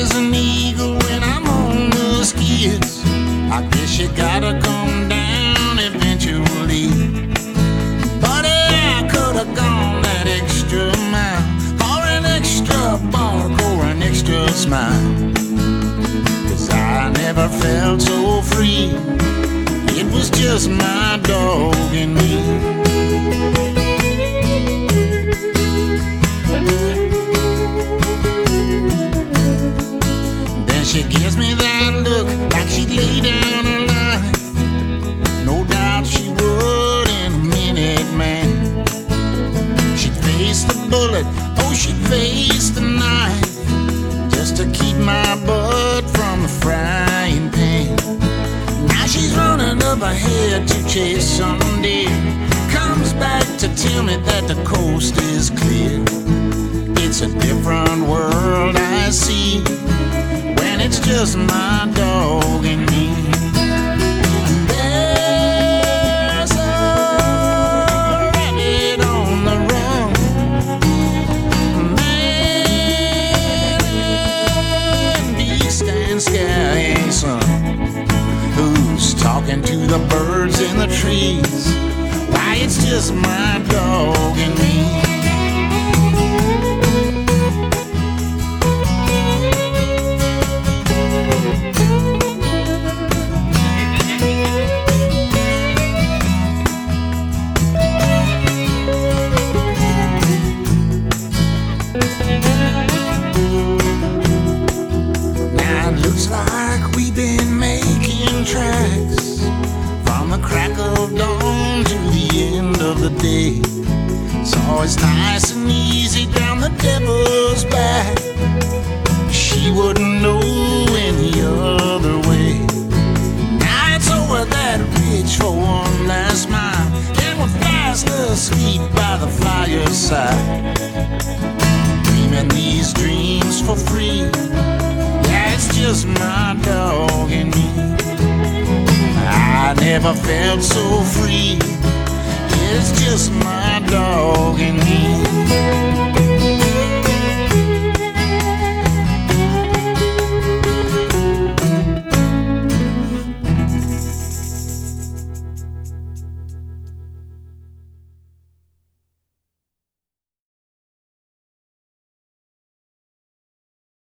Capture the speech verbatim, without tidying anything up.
as an eagle when I'm on the skids. I guess you gotta come down eventually. But I could have gone that extra mile for an extra bark or an extra smile. Cause I never felt so free. It was just my dog and me. Then she gives me that look like she'd lay down her life. No doubt she would in a minute, man. She'd face the bullet, oh she'd face the knife, just to keep my butt from the frying pan. Now she's running up ahead to chase some deer. Comes back to tell me that the coast is clear. It's a different world I see when it's just my dog and me. There's a rabbit on the run, man in beast and sky, son, who's talking to the birds in the trees. Why, it's just my dog and me. Now it looks like we've been making tracks from the crack of dawn to the end of the day. So it's nice and easy down the devil's back. She wouldn't know any other way. Now it's over that ridge for one last mile, and we're fast asleep by the fireside, dreaming these dreams for free. Yeah, it's just my dog and me. I never felt so free. It's just my dog and me.